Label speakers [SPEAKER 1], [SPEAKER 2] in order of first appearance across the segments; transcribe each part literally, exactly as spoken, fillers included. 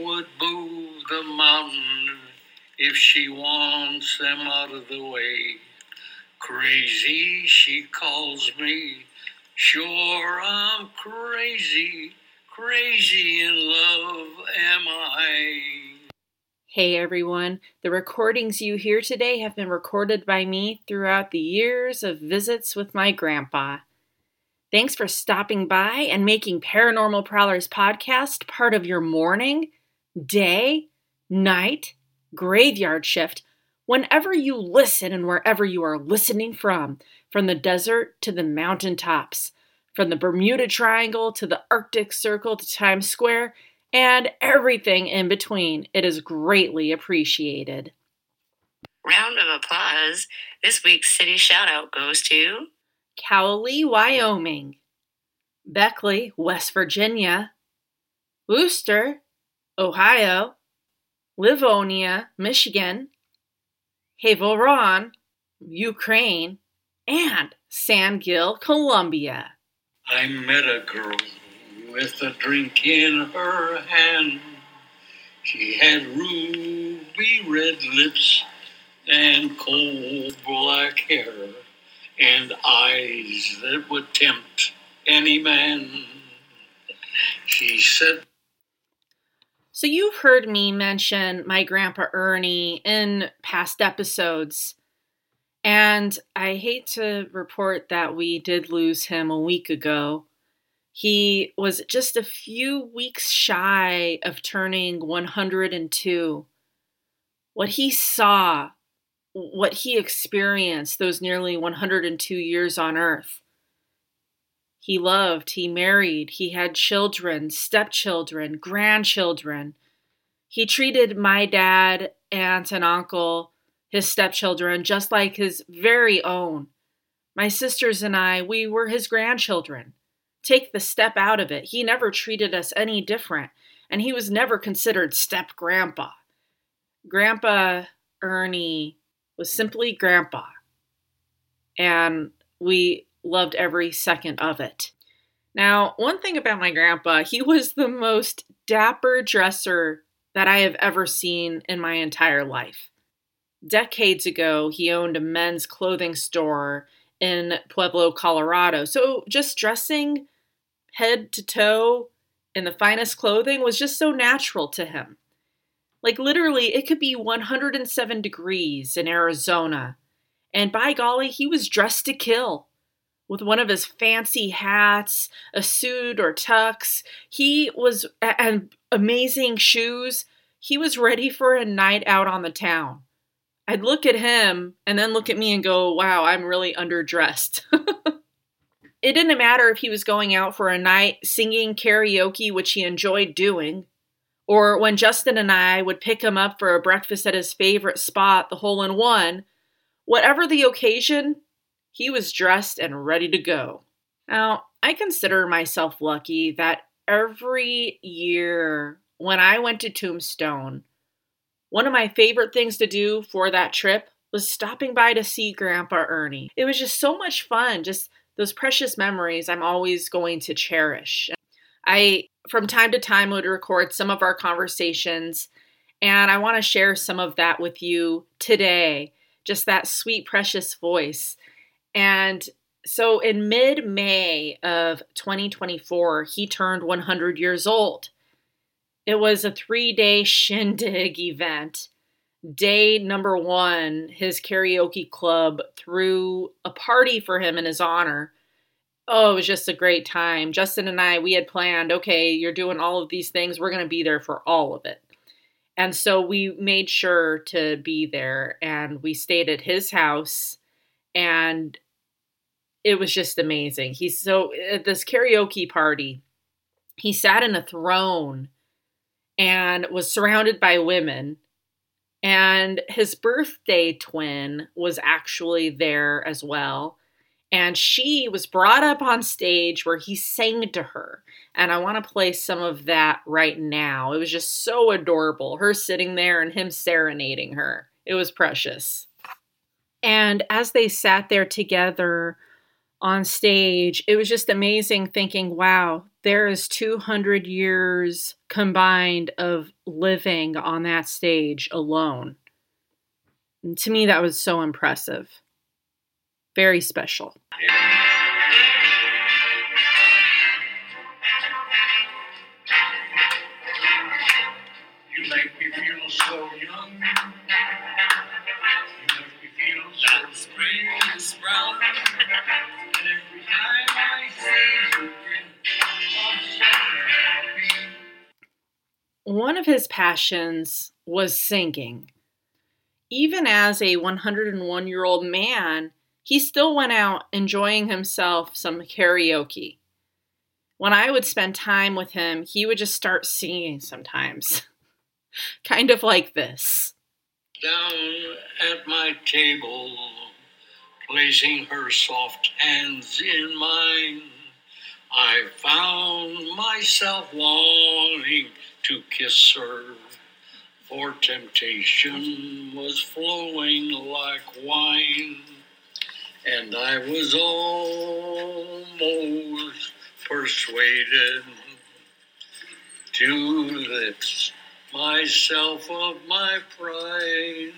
[SPEAKER 1] would move the mountain if she wants them out of the way. Crazy, she calls me. Sure, I'm crazy. Crazy in love am I.
[SPEAKER 2] Hey everyone, the recordings you hear today have been recorded by me throughout the years of visits with my grandpa. Thanks for stopping by and making Paranormal Prowlers podcast part of your morning, day, night, graveyard shift, whenever you listen and wherever you are listening from, from the desert to the mountaintops, from the Bermuda Triangle to the Arctic Circle to Times Square, and everything in between. It is greatly appreciated.
[SPEAKER 3] Round of applause. This week's city shout-out goes to
[SPEAKER 2] Cowley, Wyoming. Beckley, West Virginia. Wooster, Ohio. Livonia, Michigan. Haverhill, Ukraine. And Sandhill, Colombia.
[SPEAKER 1] I met a girl with a drink in her hand. She had ruby red lips and coal black hair and eyes that would tempt any man. She said...
[SPEAKER 2] So you've heard me mention my Grandpa Ernie in past episodes, and I hate to report that we did lose him a week ago. He was just a few weeks shy of turning one hundred two. What he saw, what he experienced those nearly one hundred two years on Earth. He loved, he married, he had children, stepchildren, grandchildren. He treated my dad, aunt, and uncle, his stepchildren, just like his very own. My sisters and I, we were his grandchildren. Take the step out of it. He never treated us any different, and he was never considered step grandpa. Grandpa Ernie was simply grandpa, and we loved every second of it. Now, one thing about my grandpa, he was the most dapper dresser that I have ever seen in my entire life. Decades ago, he owned a men's clothing store in Pueblo, Colorado. So just dressing head to toe in the finest clothing was just so natural to him. Like literally, it could be one hundred seven degrees in Arizona. And by golly, he was dressed to kill. With one of his fancy hats, a suit or tux. He was, and amazing shoes. He was ready for a night out on the town. I'd look at him and then look at me and go, wow, I'm really underdressed. It didn't matter if he was going out for a night singing karaoke, which he enjoyed doing, or when Justin and I would pick him up for a breakfast at his favorite spot, the Hole in One. Whatever the occasion, he was dressed and ready to go. Now, I consider myself lucky that every year when I went to Tombstone, one of my favorite things to do for that trip was stopping by to see Grandpa Ernie. It was just so much fun, just those precious memories I'm always going to cherish. I, from time to time, would record some of our conversations, and I want to share some of that with you today, just that sweet, precious voice. And so in mid-May of twenty twenty-four, he turned one hundred years old. It was a three-day shindig event. Day number one, his karaoke club threw a party for him in his honor. Oh, it was just a great time. Justin and I, we had planned, okay, you're doing all of these things. We're going to be there for all of it. And so we made sure to be there, and we stayed at his house, and it was just amazing. He's so, at this karaoke party, he sat in a throne and was surrounded by women. And his birthday twin was actually there as well. And she was brought up on stage where he sang to her. And I want to play some of that right now. It was just so adorable. Her sitting there and him serenading her. It was precious. And as they sat there together on stage, it was just amazing thinking, wow, there is two hundred years combined of living on that stage alone. And to me, that was so impressive. Very special.
[SPEAKER 1] You make me feel so young. You make me feel so spring is brown. And every time I see you again, I'm so happy.
[SPEAKER 2] One of his passions was singing. Even as a one hundred one-year-old man, he still went out enjoying himself some karaoke. When I would spend time with him, he would just start singing sometimes. Kind of like this.
[SPEAKER 1] Down at my table, placing her soft hands in mine, I found myself wanting to kiss her, for temptation was flowing like wine, and I was almost persuaded to lips myself of my pride,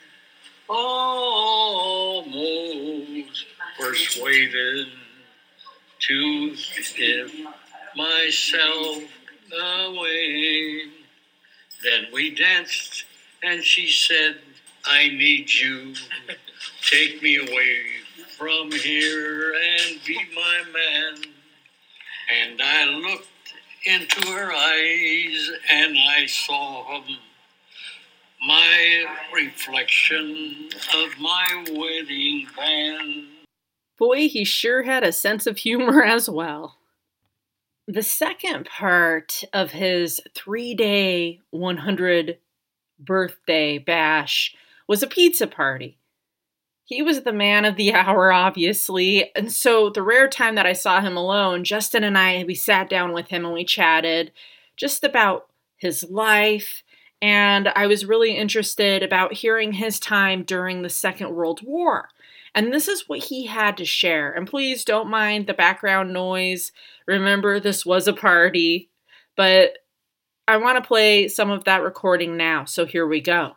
[SPEAKER 1] almost persuaded to give myself away. Then we danced, and she said, I need you. Take me away from here and be my man. And I looked into her eyes, and I saw my reflection of my wedding band.
[SPEAKER 2] Boy, he sure had a sense of humor as well. The second part of his three-day one hundred birthday bash was a pizza party. He was the man of the hour, obviously, and so the rare time that I saw him alone, Justin and I, we sat down with him and we chatted just about his life, and I was really interested about hearing his time during the Second World War. And this is what he had to share. And please don't mind the background noise. Remember, this was a party. But I want to play some of that recording now. So here we go.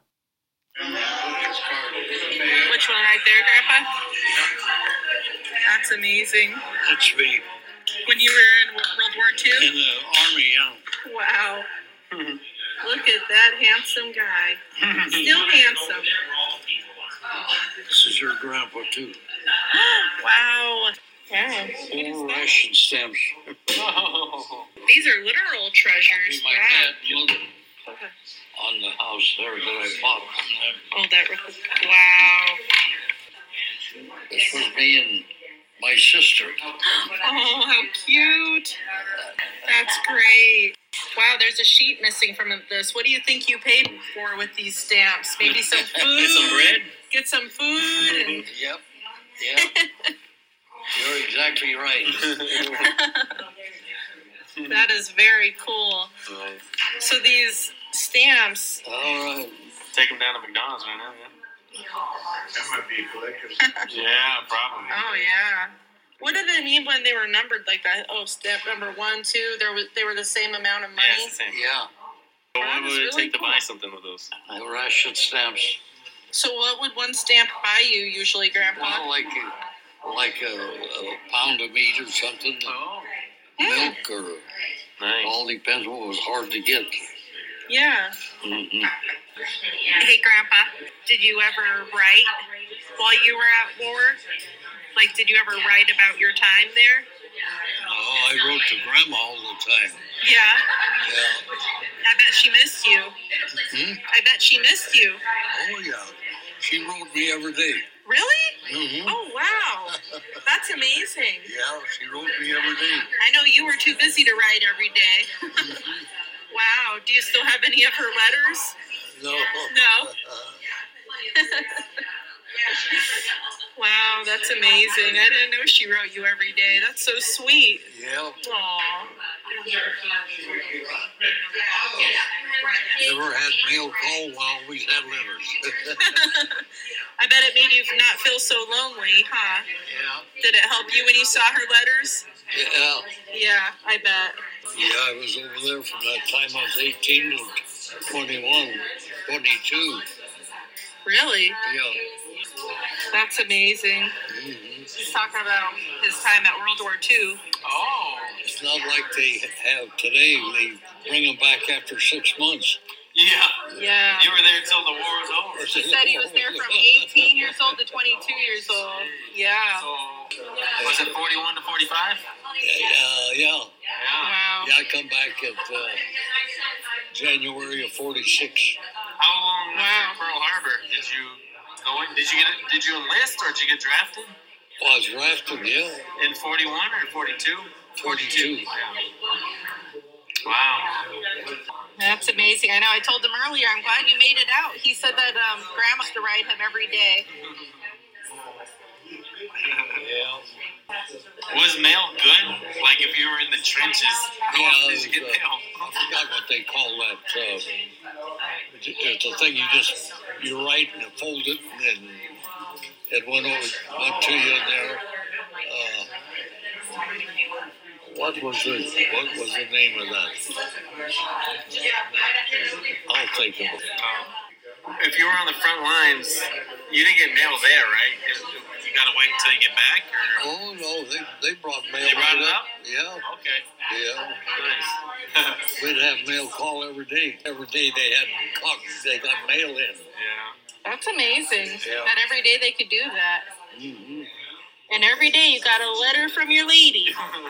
[SPEAKER 4] Which one right there, Grandpa? That's amazing.
[SPEAKER 1] That's me.
[SPEAKER 4] When you were in World War Two?
[SPEAKER 1] In the Army, yeah.
[SPEAKER 4] Wow. Look at that handsome guy. Still handsome.
[SPEAKER 1] This is your grandpa, too.
[SPEAKER 4] Wow. Wow.
[SPEAKER 1] Four ration stamps.
[SPEAKER 4] These are literal treasures.
[SPEAKER 1] My
[SPEAKER 4] Wow.
[SPEAKER 1] dad lived on the house there that I bought from them.
[SPEAKER 4] Oh, that. Wow.
[SPEAKER 1] This was me and my sister.
[SPEAKER 4] Oh, how cute. That's great. Wow, there's a sheet missing from this. What do you think you paid for with these stamps? Maybe some food?
[SPEAKER 1] Get some bread?
[SPEAKER 4] Get some food? And...
[SPEAKER 1] Yep. Yep. You're exactly right.
[SPEAKER 4] That is very cool.
[SPEAKER 5] Right.
[SPEAKER 4] So these stamps...
[SPEAKER 1] All right.
[SPEAKER 5] Take them down to McDonald's right now, yeah.
[SPEAKER 1] That might be a collector's.
[SPEAKER 5] Yeah, probably.
[SPEAKER 4] Oh, yeah. What did they mean when they were numbered like that? Oh, step number one, two, there was, they were the same amount of money?
[SPEAKER 5] Yeah, it's the same.
[SPEAKER 1] Yeah.
[SPEAKER 5] So
[SPEAKER 4] That
[SPEAKER 5] what would
[SPEAKER 4] is
[SPEAKER 5] it
[SPEAKER 4] really
[SPEAKER 5] take to
[SPEAKER 4] cool.
[SPEAKER 5] buy something with those?
[SPEAKER 1] The ration stamps.
[SPEAKER 4] So what would one stamp buy you usually, Grandpa?
[SPEAKER 1] Well, like a, like a, a pound of meat or something.
[SPEAKER 5] Oh.
[SPEAKER 1] Milk or
[SPEAKER 5] Nice.
[SPEAKER 1] all depends what was hard to get.
[SPEAKER 4] Yeah.
[SPEAKER 1] Mm-hmm.
[SPEAKER 4] Hey, Grandpa, did you ever write while you were at war? Like, did you ever write about your time there?
[SPEAKER 1] Oh, I wrote to Grandma all the time.
[SPEAKER 4] Yeah.
[SPEAKER 1] Yeah.
[SPEAKER 4] I bet she missed you.
[SPEAKER 1] Hmm?
[SPEAKER 4] I bet she missed you.
[SPEAKER 1] Oh, yeah. She wrote me every day.
[SPEAKER 4] Really?
[SPEAKER 1] Mm-hmm.
[SPEAKER 4] Oh, wow. That's amazing.
[SPEAKER 1] Yeah, she wrote me every day.
[SPEAKER 4] I know you were too busy to write every day. Wow. Do you still have any of her letters?
[SPEAKER 1] No.
[SPEAKER 4] No. Wow, that's amazing. I didn't know she wrote you every day. That's so sweet.
[SPEAKER 1] Yeah.
[SPEAKER 4] Aw.
[SPEAKER 1] Never had mail call, well, always had letters.
[SPEAKER 4] I bet it made you not feel so lonely, huh?
[SPEAKER 1] Yeah.
[SPEAKER 4] Did it help you when you saw her letters?
[SPEAKER 1] Yeah.
[SPEAKER 4] Yeah, I bet.
[SPEAKER 1] Yeah, I was over there from that time I was eighteen to twenty-one, twenty-two.
[SPEAKER 4] Really?
[SPEAKER 1] Yeah.
[SPEAKER 4] That's amazing.
[SPEAKER 1] Mm-hmm.
[SPEAKER 4] He's talking about his time at World War Two.
[SPEAKER 5] Oh.
[SPEAKER 1] It's not like they have today. They bring them back after six months.
[SPEAKER 5] Yeah.
[SPEAKER 4] Yeah.
[SPEAKER 5] You were there until the war was over.
[SPEAKER 4] He said he was there from eighteen years old to twenty-two years old. Yeah.
[SPEAKER 5] So, was it forty-one to forty-five?
[SPEAKER 1] Yeah, yeah, yeah.
[SPEAKER 5] Yeah.
[SPEAKER 4] Wow.
[SPEAKER 1] Yeah, I come back at uh, January of forty-six.
[SPEAKER 5] How long
[SPEAKER 4] Wow.
[SPEAKER 5] after Pearl Harbor did you go in? Did you get? Did you enlist or did you get drafted?
[SPEAKER 1] Well, I was drafted, yeah.
[SPEAKER 5] In forty-one or forty-two?
[SPEAKER 1] forty-two.
[SPEAKER 5] Yeah. Wow.
[SPEAKER 4] That's amazing. I know. I told him earlier, I'm glad you made it out. He said that um, Grandma used to ride him every day.
[SPEAKER 1] Yeah.
[SPEAKER 5] Was mail good? Like if you were in the trenches, how
[SPEAKER 1] Yeah,
[SPEAKER 5] often
[SPEAKER 1] it
[SPEAKER 5] did you get
[SPEAKER 1] was, uh,
[SPEAKER 5] mail?
[SPEAKER 1] I forgot what they call that. Uh, it's it's a thing you just, you write and fold it, and then it went over, went to you in there. Uh, what was the, what was the name of that? I'll think of it.
[SPEAKER 5] If you were on the front lines, you didn't get mail there, right? You, you gotta wait until you get back, or
[SPEAKER 1] Oh, no, they, they brought mail.
[SPEAKER 5] They brought it
[SPEAKER 1] right
[SPEAKER 5] up?
[SPEAKER 1] Yeah,
[SPEAKER 5] okay,
[SPEAKER 1] yeah.
[SPEAKER 5] nice.
[SPEAKER 1] We'd have mail call every day. Every day they had, clock- they got mail in.
[SPEAKER 5] Yeah.
[SPEAKER 4] That's amazing.
[SPEAKER 1] Yeah.
[SPEAKER 4] That every day they could do that.
[SPEAKER 1] Mm-hmm.
[SPEAKER 4] And every day you got a letter from your lady.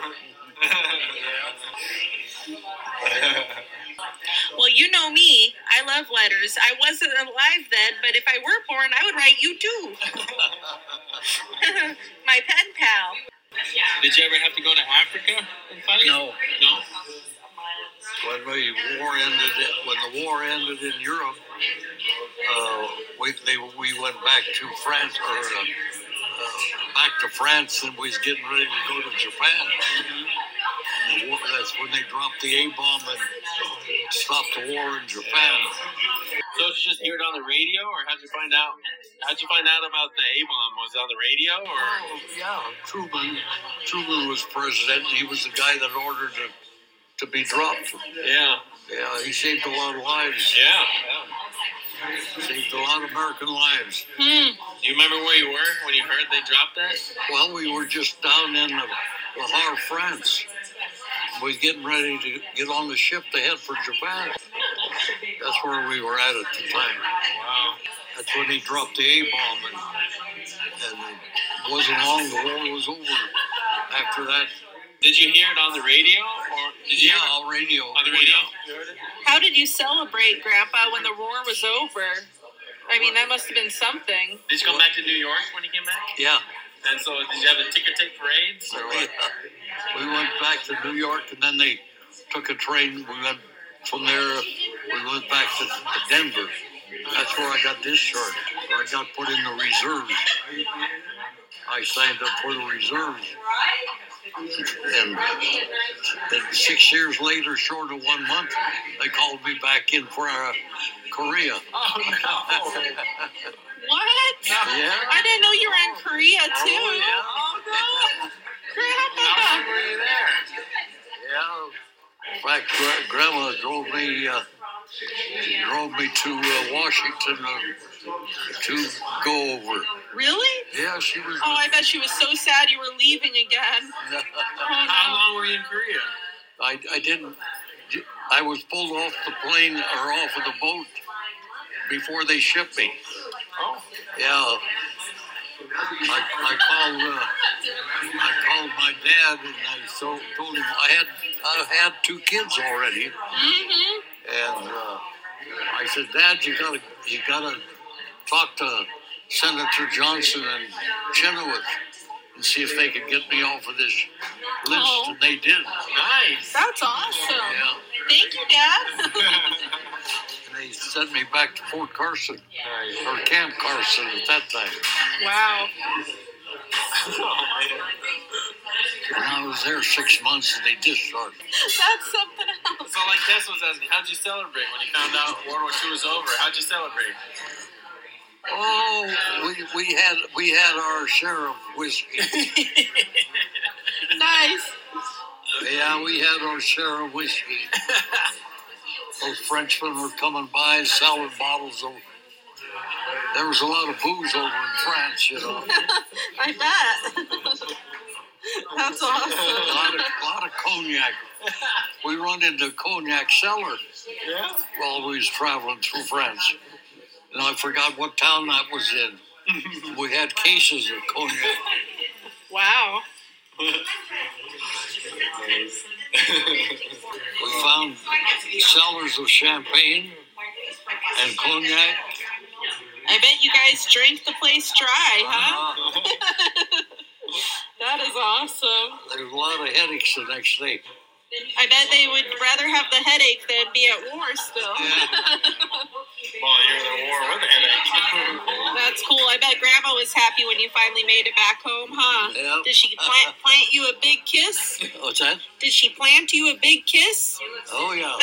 [SPEAKER 4] Well, you know me. I love letters. I wasn't alive then, but if I were born, I would write you too. My pen pal.
[SPEAKER 5] Did you ever have to go to Africa and fight?
[SPEAKER 1] No.
[SPEAKER 5] No.
[SPEAKER 1] When the war ended, when the war ended in Europe, uh, we they we went back to France or uh, uh, back to France, and we was getting ready to go to Japan. And the war, that's when they dropped the A bomb and stopped the war in Japan.
[SPEAKER 5] So did you just hear it on the radio, or how'd you find out? How'd you find out about the A bomb? Was it on the radio, or?
[SPEAKER 1] Oh, yeah, Truman. Truman was president. And he was the guy that ordered it to be dropped.
[SPEAKER 5] Yeah.
[SPEAKER 1] Yeah, he saved a lot of lives.
[SPEAKER 5] Yeah.
[SPEAKER 1] Saved a lot of American lives.
[SPEAKER 4] Hmm.
[SPEAKER 5] Do you remember where you were when you heard they dropped that?
[SPEAKER 1] Well, we were just down in the, the Havre, France. We was getting ready to get on the ship to head for Japan. That's where we were at at the time.
[SPEAKER 5] Wow.
[SPEAKER 1] That's when he dropped the A-bomb, and, and it wasn't long, the war was over after that.
[SPEAKER 5] Did you hear it on the radio, or did you?
[SPEAKER 1] Yeah,
[SPEAKER 5] hear it
[SPEAKER 1] on radio.
[SPEAKER 5] on the radio. You heard it?
[SPEAKER 4] How did you celebrate, Grandpa, when the war was over? I mean, that must have been something.
[SPEAKER 5] Did you come back to New York when you came back?
[SPEAKER 1] Yeah.
[SPEAKER 5] And so, did you have a ticker tape parades, or what?
[SPEAKER 1] We went back to New York, and then they took a train. We went from there. We went back to Denver. That's where I got discharged. Where I got put in the reserves. I signed up for the reserves, and, and six years later, short of one month, they called me back in for uh, Korea.
[SPEAKER 5] Oh no!
[SPEAKER 4] What?
[SPEAKER 1] Yeah.
[SPEAKER 4] I didn't know you were in Korea, too.
[SPEAKER 1] Oh, yeah.
[SPEAKER 4] Oh, no.
[SPEAKER 5] How long
[SPEAKER 4] Grandpa.
[SPEAKER 5] were you there?
[SPEAKER 1] Yeah. In fact, gra- Grandma drove me, uh, drove me to uh, Washington uh, to go over.
[SPEAKER 4] Really?
[SPEAKER 1] Yeah, she was.
[SPEAKER 4] Oh, I bet she was so sad you were leaving again. Oh,
[SPEAKER 5] How
[SPEAKER 4] no.
[SPEAKER 5] long were you in Korea?
[SPEAKER 1] I, I didn't. I was pulled off the plane or off of the boat before they shipped me.
[SPEAKER 5] Oh.
[SPEAKER 1] Yeah. I, I called. Uh, I called my dad, and I so, told him I had I had two kids already,
[SPEAKER 4] Mm-hmm.
[SPEAKER 1] and uh, I said, Dad, you gotta you gotta talk to Senator Johnson and Chenoweth and see if they could get me off of this list,
[SPEAKER 4] Oh.
[SPEAKER 1] and they did.
[SPEAKER 5] Nice.
[SPEAKER 4] That's awesome.
[SPEAKER 1] Yeah.
[SPEAKER 4] Thank you, Dad.
[SPEAKER 1] And they sent me back to Fort Carson,
[SPEAKER 5] Nice.
[SPEAKER 1] or Camp Carson at that time.
[SPEAKER 4] Wow.
[SPEAKER 5] Oh, man.
[SPEAKER 1] And I was there six months, and they discharged me.
[SPEAKER 4] That's something else.
[SPEAKER 5] So, like Tess was asking, how'd you celebrate when you found out World War Two was over? How'd you celebrate?
[SPEAKER 1] Oh, we we had we had our share of whiskey.
[SPEAKER 4] Nice.
[SPEAKER 1] Yeah, we had our share of whiskey. Those Frenchmen were coming by selling bottles of. There was a lot of booze over in France, you know.
[SPEAKER 4] I bet. That's awesome.
[SPEAKER 1] A lot of, lot of cognac. We run into cognac cellar
[SPEAKER 5] Yeah.
[SPEAKER 1] while we was traveling through France. And I forgot what town that was in. We had cases of cognac.
[SPEAKER 4] Wow.
[SPEAKER 1] We found cellars of champagne and cognac.
[SPEAKER 4] I bet you guys drank the place dry, huh?
[SPEAKER 1] Uh,
[SPEAKER 4] That is awesome.
[SPEAKER 1] there was a lot of headaches the next day.
[SPEAKER 4] I bet they would rather have the headache than be at war still.
[SPEAKER 5] Well, you're in a war with a headache.
[SPEAKER 4] That's cool. I bet Grandma was happy when you finally made it back home, huh?
[SPEAKER 1] Yep.
[SPEAKER 4] Did she plant, plant you a big kiss?
[SPEAKER 1] What's that?
[SPEAKER 4] Did she plant you a big kiss?
[SPEAKER 1] Oh, yeah.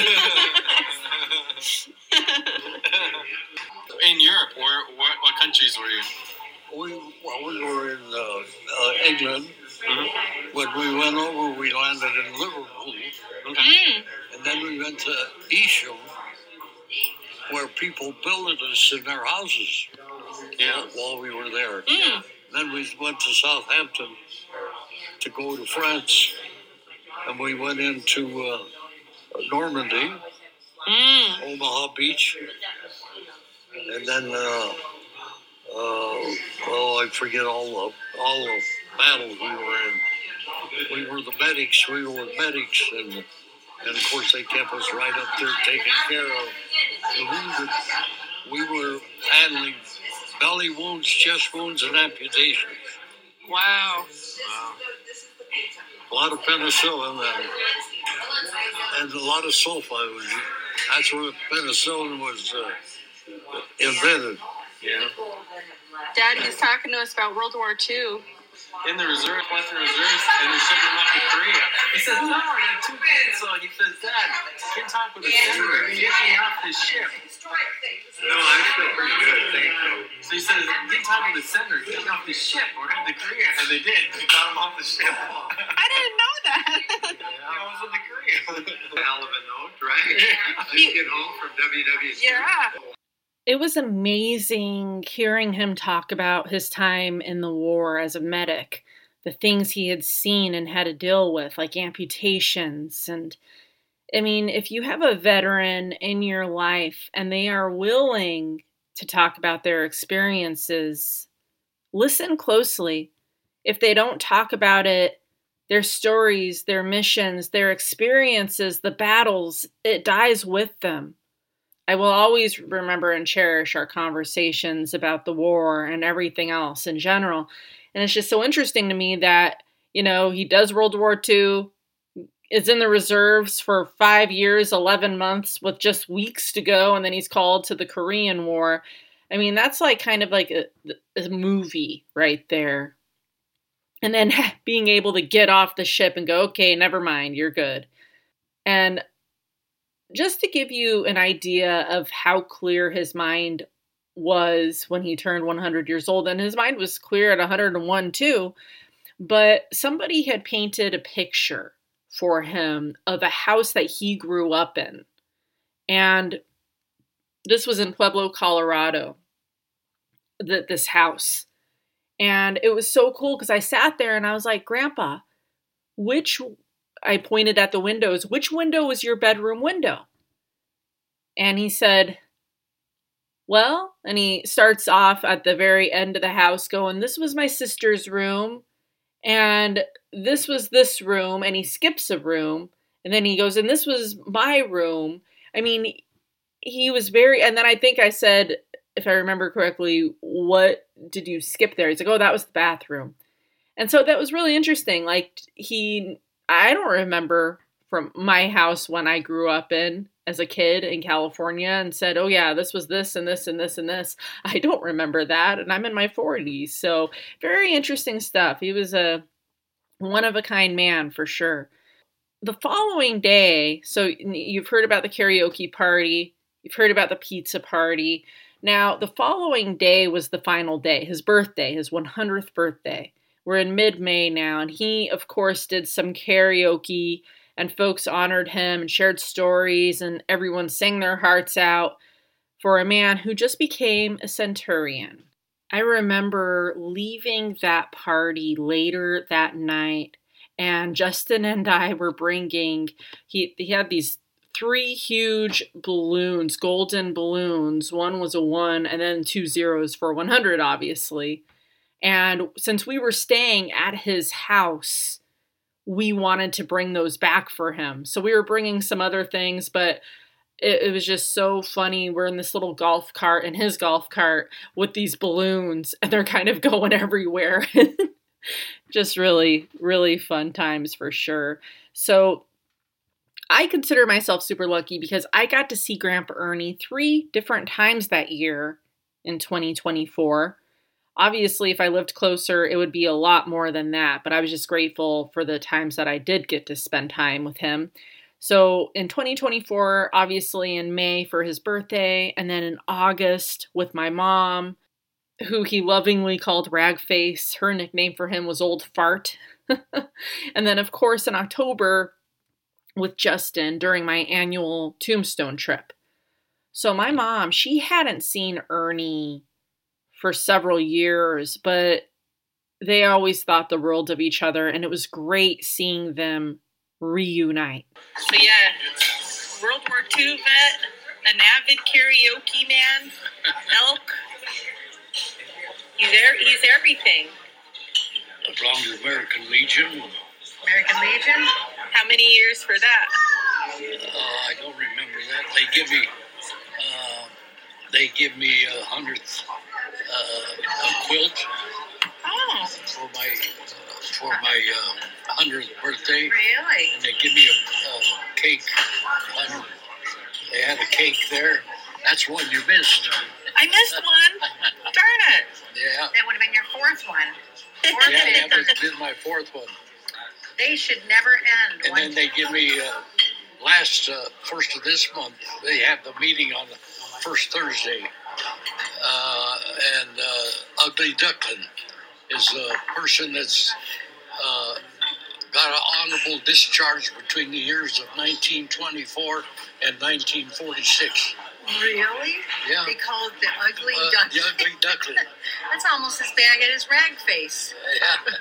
[SPEAKER 5] In Europe, where what, what countries were you?
[SPEAKER 1] We, well, we were in uh, uh, England. Mm-hmm. When we went over, we landed in Liverpool.
[SPEAKER 5] Okay.
[SPEAKER 4] Mm.
[SPEAKER 1] And then we went to Isham, where people built us in their houses.
[SPEAKER 5] Yeah.
[SPEAKER 1] While we were there.
[SPEAKER 4] Mm.
[SPEAKER 1] Then we went to Southampton to go to France. And we went into uh, Normandy,
[SPEAKER 4] Mm.
[SPEAKER 1] Omaha Beach. And then, uh, uh, oh, I forget all the, all the battles we were in. We were the medics, we were medics, and, and of course they kept us right up there taking care of the wounded. We were handling belly wounds, chest wounds, and amputations.
[SPEAKER 4] Wow.
[SPEAKER 5] Wow.
[SPEAKER 1] A lot of penicillin and, and a lot of sulfite. That's where penicillin was uh, invented.
[SPEAKER 5] Yeah.
[SPEAKER 4] Daddy was talking to us about World War Two.
[SPEAKER 5] In the reserve, Western reserves, and they're shipping them off to Korea. He says, no, I got two kids. So he says, Dad, get talk with the senator. Get me off this ship.
[SPEAKER 1] No, I'm still pretty good, thank you.
[SPEAKER 5] So he says, get talk with the senator. Get me off this ship. We're heading to Korea. And they did. They got him off the ship.
[SPEAKER 4] I didn't know that.
[SPEAKER 5] Yeah, I was in the Korea.
[SPEAKER 1] Hell of a note, right? Just get home from W W C.
[SPEAKER 4] Yeah.
[SPEAKER 2] It was amazing hearing him talk about his time in the war as a medic, the things he had seen and had to deal with, like amputations. And I mean, if you have a veteran in your life and they are willing to talk about their experiences, listen closely. If they don't talk about it, their stories, their missions, their experiences, the battles, it dies with them. I will always remember and cherish our conversations about the war and everything else in general. And it's just so interesting to me that, you know, he does World War Two, is in the reserves for five years, eleven months with just weeks to go. And then he's called to the Korean War. I mean, that's like kind of like a, a movie right there. And then being able to get off the ship and go, okay, never mind, you're good. And just to give you an idea of how clear his mind was when he turned one hundred years old, and his mind was clear at one hundred one too, but somebody had painted a picture for him of a house that he grew up in. And this was in Pueblo, Colorado, th- this house. And it was so cool because I sat there and I was like, Grandpa, which... I pointed at the windows. Which window was your bedroom window? And he said, well, and he starts off at the very end of the house going, this was my sister's room. And this was this room. And he skips a room. And then he goes, and this was my room. I mean, he was very, and then I think I said, if I remember correctly, what did you skip there? He's like, oh, that was the bathroom. And so that was really interesting. Like he... I don't remember from my house when I grew up in as a kid in California and said, oh yeah, this was this and this and this and this. I don't remember that. And I'm in my forties. So very interesting stuff. He was a one of a kind man for sure. The following day, so you've heard about the karaoke party. You've heard about the pizza party. Now, the following day was the final day, his birthday, his one hundredth birthday, We're in mid-May now, and he, of course, did some karaoke, and folks honored him and shared stories, and everyone sang their hearts out for a man who just became a centurion. I remember leaving that party later that night, and Justin and I were bringing, he, he had these three huge balloons, golden balloons. One was a one, and then two zeros for one hundred, obviously. And since we were staying at his house, we wanted to bring those back for him. So we were bringing some other things, but it, it was just so funny. We're in this little golf cart, in his golf cart, with these balloons, and they're kind of going everywhere. Just really, really fun times for sure. So I consider myself super lucky because I got to see Grandpa Ernie three different times that year in twenty twenty-four. Obviously, if I lived closer, it would be a lot more than that, but I was just grateful for the times that I did get to spend time with him. So in twenty twenty-four, obviously in May for his birthday, and then in August with my mom, who he lovingly called Ragface. Her nickname for him was Old Fart. And then, of course, in October with Justin during my annual Tombstone trip. So my mom, she hadn't seen Ernie for several years, but they always thought the world of each other, and it was great seeing them reunite.
[SPEAKER 4] So yeah, World War Two vet, an avid karaoke man, elk. He's there. He's everything.
[SPEAKER 1] I belong to the American Legion.
[SPEAKER 4] American Legion. How many years for that?
[SPEAKER 1] Uh, I don't remember that. They give me, uh, they give me a hundredth uh, a quilt
[SPEAKER 4] Oh,
[SPEAKER 1] for my uh, for my uh, hundredth birthday,
[SPEAKER 4] really?
[SPEAKER 1] and they give me a, a cake. Um, they had a cake there. That's one you missed.
[SPEAKER 4] I missed one. Darn it.
[SPEAKER 1] Yeah.
[SPEAKER 6] That would have been your fourth one. Fourth
[SPEAKER 1] Yeah,
[SPEAKER 6] fifth.
[SPEAKER 1] that was did my fourth one.
[SPEAKER 6] They should never end.
[SPEAKER 1] And
[SPEAKER 6] One
[SPEAKER 1] then they give me, uh, last, uh, first of this month, they have the meeting on the first Thursday. Uh, and uh, Ugly Duckling is a person that's uh, got an honorable discharge between the years of nineteen twenty-four and nineteen forty-six.
[SPEAKER 6] Really?
[SPEAKER 1] Yeah.
[SPEAKER 6] They call it the ugly
[SPEAKER 1] Uh,
[SPEAKER 6] duckling.
[SPEAKER 1] the Ugly Duckling.
[SPEAKER 6] That's almost as bad as rag face.
[SPEAKER 1] Yeah.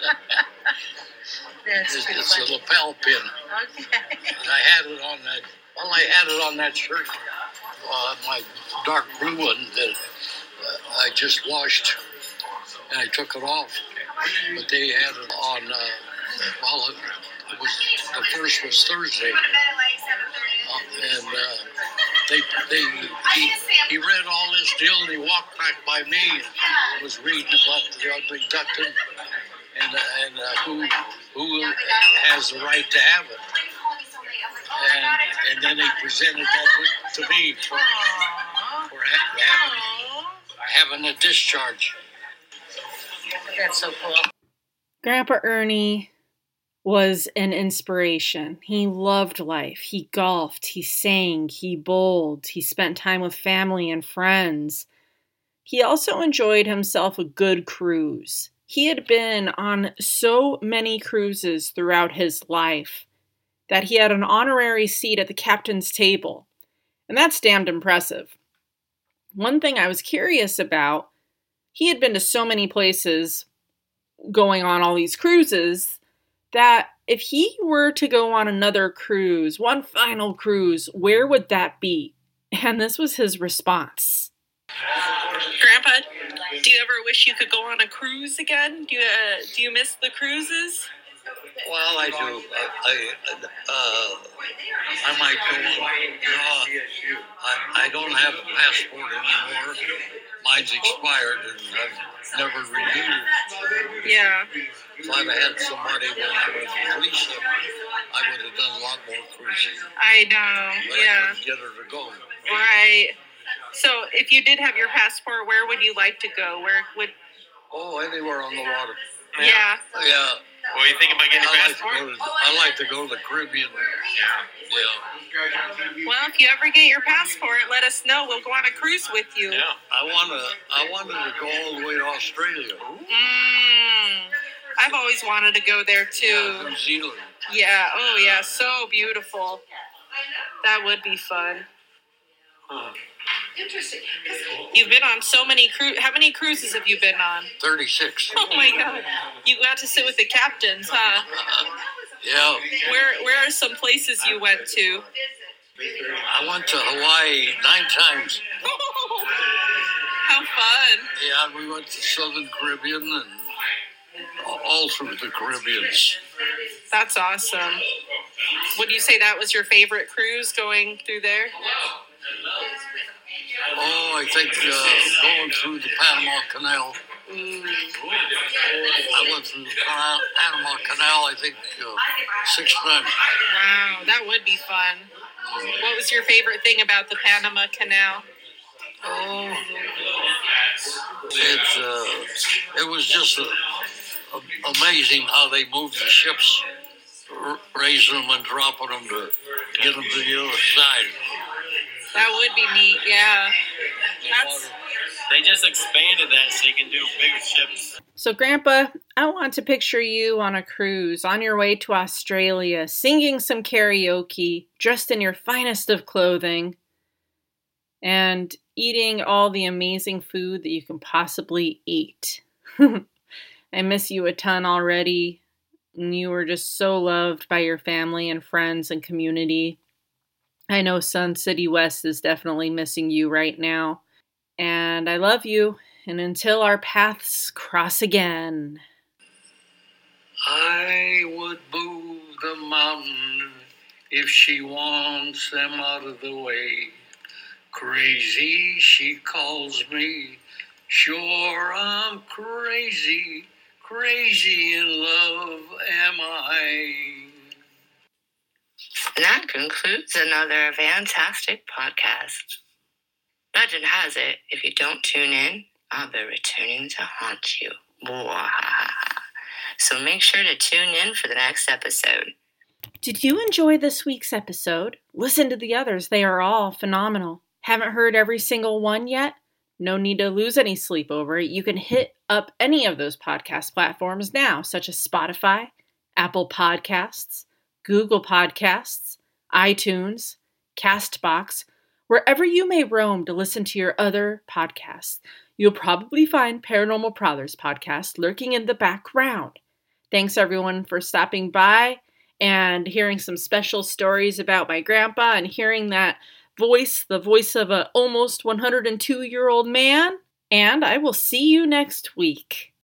[SPEAKER 6] That's
[SPEAKER 1] It's,
[SPEAKER 6] too
[SPEAKER 1] it's a
[SPEAKER 6] funny.
[SPEAKER 1] lapel pin.
[SPEAKER 6] Okay.
[SPEAKER 1] And I had it on that, well, I had it on that shirt, uh, my dark blue one that uh, I just washed, and I took it off. But they had it on, uh, well, it, it was, the first was Thursday. Uh, and uh, they, they, he, he read all this deal, and he walked back by me and was reading about the Ugly Duckling and, and uh, who, who has the right to have it. And, and then they presented that with, to me for, for ha- having, having a discharge.
[SPEAKER 6] That's so cool.
[SPEAKER 2] Grandpa Ernie was an inspiration. He loved life. He golfed, he sang, he bowled, he spent time with family and friends. He also enjoyed himself a good cruise. He had been on so many cruises throughout his life that he had an honorary seat at the captain's table. And that's damned impressive. One thing I was curious about, he had been to so many places going on all these cruises that if he were to go on another cruise, one final cruise, where would that be? And this was his response.
[SPEAKER 4] Grandpa, do you ever wish you could go on a cruise again? Do you uh, do you miss the cruises?
[SPEAKER 1] Well, I do. I, I, uh, I might go on. You know, I, I don't have a passport anymore. Mine's expired, and I've never renewed.
[SPEAKER 4] Yeah.
[SPEAKER 1] If I'd have had somebody when I was with Lisa, I would have done a lot more cruising.
[SPEAKER 4] I know.
[SPEAKER 1] But
[SPEAKER 4] Yeah.
[SPEAKER 1] I couldn't get her to go.
[SPEAKER 4] Right. So, if you did have your passport, where would you like to go? Where would?
[SPEAKER 1] Oh, anywhere on the water.
[SPEAKER 4] Yeah.
[SPEAKER 1] Yeah.
[SPEAKER 5] What do you think about getting a
[SPEAKER 1] I like to
[SPEAKER 5] passport?
[SPEAKER 1] go to, I like to go to the Caribbean.
[SPEAKER 5] Yeah.
[SPEAKER 1] Yeah.
[SPEAKER 4] Well, if you ever get your passport, let us know. We'll go on a cruise with you.
[SPEAKER 5] Yeah.
[SPEAKER 1] I wanna. I wanted to go all the way to Australia.
[SPEAKER 4] Mm. I've always wanted to go there too.
[SPEAKER 1] Yeah, New Zealand.
[SPEAKER 4] Yeah, oh yeah, so beautiful. That would be fun.
[SPEAKER 1] Huh.
[SPEAKER 6] Interesting.
[SPEAKER 4] You've been on so many cruises. How many cruises have you been on?
[SPEAKER 1] thirty-six.
[SPEAKER 4] Oh my God. You got to sit with the captains, huh?
[SPEAKER 1] Yeah.
[SPEAKER 4] Where Where are some places you went to?
[SPEAKER 1] I went to Hawaii nine times.
[SPEAKER 4] How fun.
[SPEAKER 1] Yeah, we went to Southern Caribbean and all through the Caribbeans.
[SPEAKER 4] That's awesome. Would you say that was your favorite cruise going through there?
[SPEAKER 1] Oh, I think uh, going through the Panama Canal.
[SPEAKER 4] Mm.
[SPEAKER 1] I went through the Pan- Panama Canal, I think, uh, six times.
[SPEAKER 4] Wow, that would be fun. What was your favorite thing about the Panama Canal?
[SPEAKER 1] Oh, it, uh, it was just uh, a- amazing how they moved the ships, r- raising them and dropping them to get them to the other side.
[SPEAKER 4] That would be neat, yeah. That's
[SPEAKER 5] They just expanded that so you can do bigger ships.
[SPEAKER 2] So, Grandpa, I want to picture you on a cruise on your way to Australia, singing some karaoke, dressed in your finest of clothing, and eating all the amazing food that you can possibly eat. I miss you a ton already. And you were just so loved by your family and friends and community. I know Sun City West is definitely missing you right now. And I love you. And until our paths cross again.
[SPEAKER 1] I would move the mountain if she wants them out of the way. Crazy, she calls me. Sure, I'm crazy. Crazy in love am I.
[SPEAKER 3] That concludes another fantastic podcast. Legend has it, if you don't tune in, I'll be returning to haunt you. So make sure to tune in for the next episode.
[SPEAKER 2] Did you enjoy this week's episode? Listen to the others. They are all phenomenal. Haven't heard every single one yet? No need to lose any sleep over it. You can hit up any of those podcast platforms now, such as Spotify, Apple Podcasts, Google Podcasts, iTunes, CastBox, wherever you may roam to listen to your other podcasts. You'll probably find Paranormal Prowlers podcast lurking in the background. Thanks everyone for stopping by and hearing some special stories about my grandpa and hearing that voice, the voice of an almost one hundred two-year-old man. And I will see you next week.